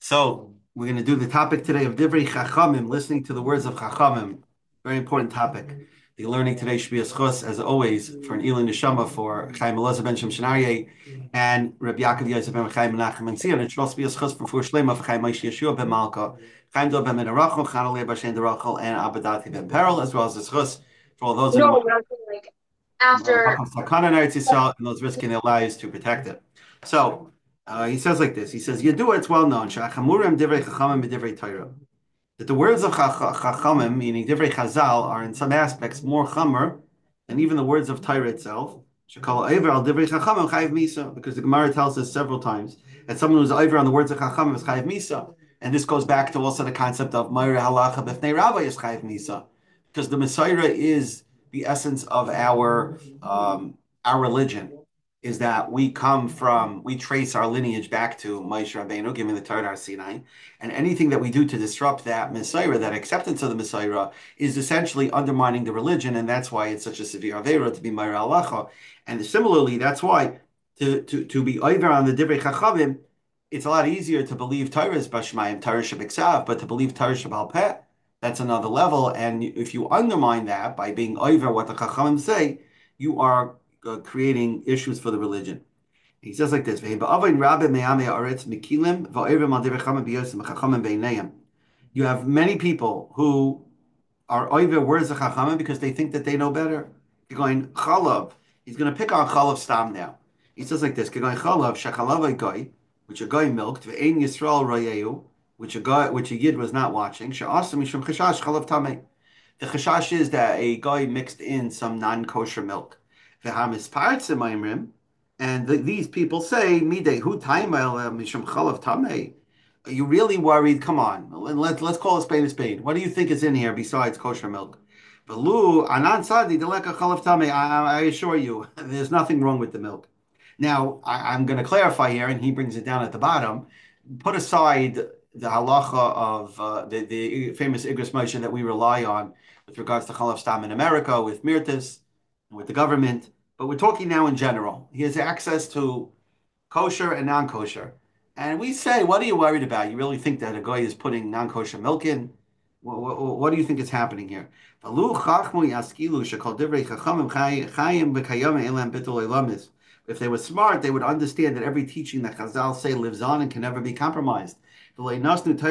So we're going to do the topic today of Divrei Chachamim, listening to the words of Chachamim. Very important topic. The learning today should be a schus, as always, for an Elin Neshama, for Chaim Elazar ben Shem Shenarye, and Rabbi Yaakov Yosef ben Chaim Menachem and Zion. It should also be a schus for Shlema, for Chaim Moshe Yeshua ben Malka, Chaim Dov ben Menarachel, Chanalei Bashen Derachel, and Abadati ben Perel, as well as the schus for all those No, in not like after. Sakana in Eretz Yisrael and those risking their lives to protect it. So he says like this. He says, "Yadua, it's well known. Shachamurim divrei chachamim b'divrei Torah. That the words of chachamim, meaning divrei chazal, are in some aspects more chamer than even the words of Torah itself. Shekal over al divrei chachamim chayiv misa, because the Gemara tells us several times that someone who's over on the words of chachamim is chayiv misa, and this goes back to also the concept of Meir halacha b'fnei rabbi is chayiv misa, because the Messiah is the essence of our religion is that we trace our lineage back to Moshe Rabbeinu, given the Torah Har Sinai, and anything that we do to disrupt that Messiah, that acceptance of the Messiah, is essentially undermining the religion, and that's why it's such a severe avera to be Meir Halacha. And similarly, that's why to be over on the Divrei Chachavim, it's a lot easier to believe Torah is Bashmayim, Torah Shabiksav, but to believe Torah Shabbal Peh, that's another level. And if you undermine that by being over what the Chachamim say, you are creating issues for the religion. He says like this: You have many people who are over words of Chachamim because they think that they know better. You're going Chalav. He's going to pick on Chalav Stam now. He says like this: You're going Chalav Shechalav Goy, which a guy milked, Ve'ein Yisrael Royeu, which a Yid was not watching. She'asa mishum chashash Chalav Tamei. The chashash is that a guy mixed in some non-kosher milk. And these people say, "Midei hu taimel mishum chalav tamei." Are you really worried? Come on, let's call a spade. What do you think is in here besides kosher milk? V'lu anan sadi deleka chalav tamei. I assure you, there's nothing wrong with the milk. Now, I'm going to clarify here, and he brings it down at the bottom. Put aside the halacha of the famous Igros Moshe that we rely on with regards to chalav stam in America with Mirtis and with the government. But we're talking now in general. He has access to kosher and non-kosher. And we say, what are you worried about? You really think that a guy is putting non-kosher milk in? What do you think is happening here? If they were smart, they would understand that every teaching that Chazal say lives on and can never be compromised. And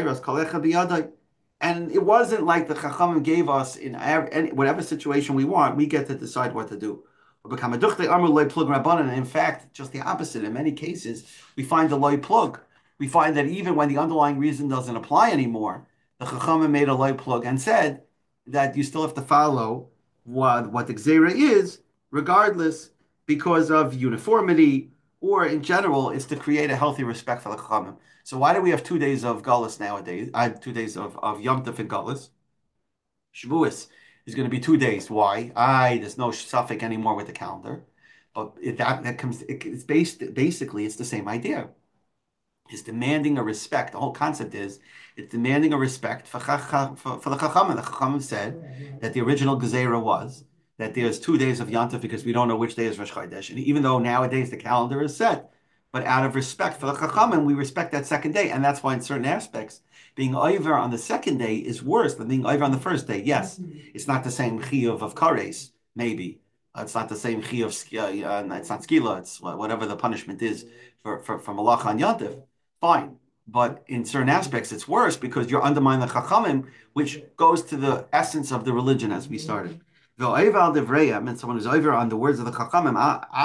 it wasn't like the Chachamim gave us in whatever situation we want, we get to decide what to do. And in fact, just the opposite. In many cases, we find the loy plug. We find that even when the underlying reason doesn't apply anymore, the Chachamim made a loy plug and said that you still have to follow what the Gzera is, regardless, because of uniformity, or in general, is to create a healthy respect for the Chachamim. So why do we have 2 days of Gullus nowadays? 2 days of Yom Tov and Gullus. Shavuos is going to be 2 days. Why? There's no suffix anymore with the calendar. But it's basically, it's the same idea. It's demanding a respect. The whole concept is, it's demanding a respect for the Chachamim. The Chachamim said that the original Gezerah was that there's 2 days of Yom Tov because we don't know which day is Rosh Chodesh. And even though nowadays the calendar is set, but out of respect for the Chachamim, we respect that second day. And that's why in certain aspects, being over on the second day is worse than being over on the first day. Yes, it's not the same chiyuv of kares, maybe. It's not the same chiyuv, it's not skila, it's whatever the punishment is for malacha on Yom Tov. Fine. But in certain aspects, it's worse because you're undermining the chachamim, which goes to the essence of the religion as we started. And someone who's over on the words of the chachamim,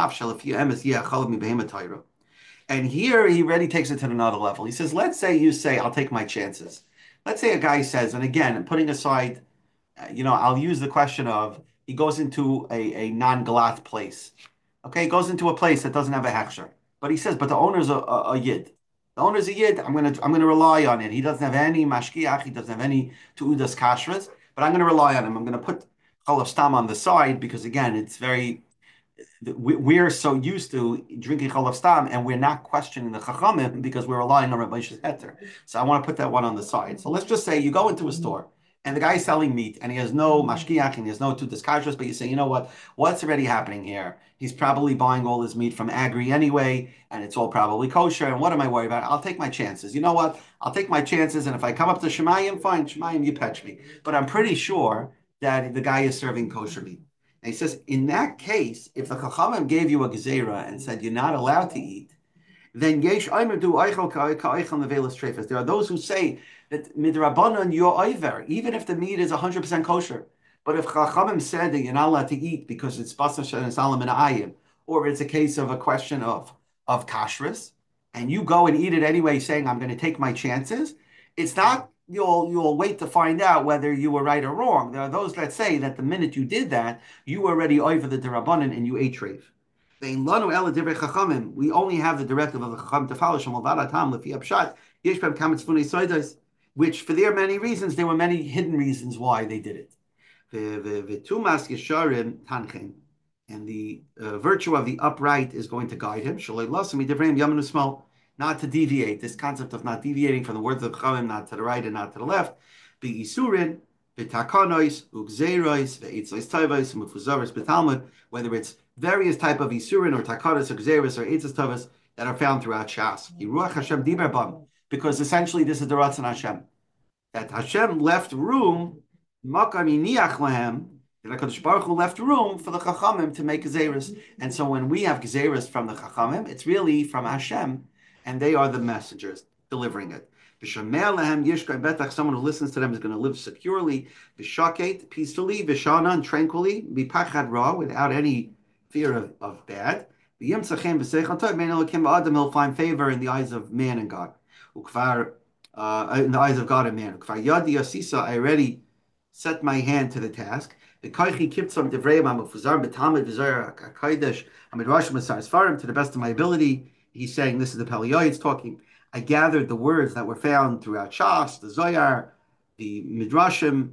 and here he really takes it to another level. He says, let's say you say, I'll take my chances. Let's say a guy says, and again, putting aside, I'll use the question of, he goes into a non-galat place. Okay, he goes into a place that doesn't have a hechsher. But he says, but the owner's a yid. The owner's a yid, I'm gonna rely on it. He doesn't have any mashkiach, he doesn't have any tu'udas kashras, but I'm gonna rely on him. I'm gonna put chalav stam on the side because again, it's very we're so used to drinking chalav stam and we're not questioning the chachamim because we're relying on Rabbi Moshe's heter. So I want to put that one on the side. So let's just say you go into a store and the guy's selling meat, and he has no mashkiach, and he has no tutas kashrus, but you say, you know what? What's already happening here? He's probably buying all his meat from Agri anyway, and it's all probably kosher. And what am I worried about? I'll take my chances. You know what? I'll take my chances, and if I come up to Shemayim, fine, Shemayim, you catch me. But I'm pretty sure that the guy is serving kosher meat. And he says, in that case, if the Chachamim gave you a gezerah and said you're not allowed to eat, then yesh aimer do eichel ka'eichel nevelas trefes. There are those who say that midrabanan you're oiver, even if the meat is 100% kosher. But if Chachamim said that you're not allowed to eat because it's basar and salam and ayim, or it's a case of a question of kashrus, and you go and eat it anyway, saying I'm going to take my chances, it's not you'll wait to find out whether you were right or wrong. There are those that say that the minute you did that, you were already over the derabanan and you ate treif. We only have the directive of the Chacham to follow Shemal Tam Lefi Apshat. Yesh Bem Kametz Funei Soidos, which for their many reasons, there were many hidden reasons why they did it. V'tumas Yesharim Tanchen, and the virtue of the upright is going to guide him. Shalei Lasam Yidevreim Yamin Usmal, not to deviate. This concept of not deviating from the words of Chachamim, not to the right and not to the left. Be Isurin, V'Takanos, Ugzeiros, V'Eitzos Tovos, Mufuzaros, B'Talmud, whether it's various type of Isurin or Takanos or Gzeiros or Eitzos Tovos that are found throughout Shas. Yiruach Hashem Diber Bam, because essentially this is the Ratzon Hashem. That Hashem left room, Makam Yiniach Lahem, that HaKadosh Baruch Hu left room for the Chachamim to make Gzeiros. And so when we have Gzeiros from the Chachamim, it's really from Hashem, and they are the messengers delivering it. Someone who listens to them is going to live securely, peacefully, and tranquilly, without any fear of bad. He'll find favor in the eyes of man and God. In the eyes of God and man. I already set my hand to the task. To the best of my ability, he's saying, this is the Peliyoy, it's talking. I gathered the words that were found throughout Shas, the Zoyar, the Midrashim,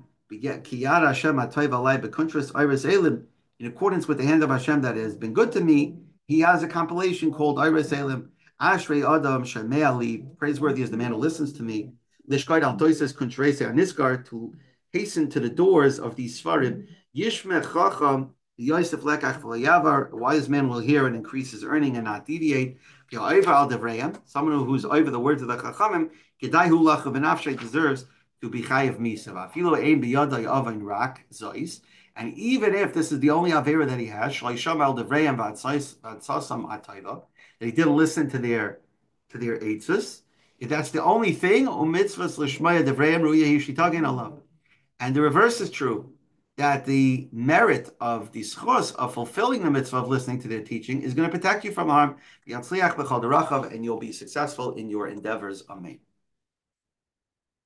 in accordance with the hand of Hashem that has been good to me. He has a compilation called Iris Elim, Ashrei Adam Sheme'ali, praiseworthy is the man who listens to me, Lishkait al Toises Kuntrese Aniskar, to hasten to the doors of these Svarim, Yishmech Chacham, Yosef Lekach V'Layavar, a wise man will hear and increase his earning and not deviate. Someone who's over the words of the Chachamim, Kedaihu Lach V'Nafshay deserves to be Chayav Misav. Afilo Ein B'Yadai Avain Rak Zois. And even if this is the only Avera that he has, Shloisham Al Devreim V'Atzasam Atayva, that he didn't listen to their eitzvus, if that's the only thing, Umitzvus Lishmaya Devreim Ruya Yishitagin Allah. And the reverse is true, that the merit of the schos of fulfilling the mitzvah of listening to their teaching is going to protect you from harm, and you'll be successful in your endeavors. Amen.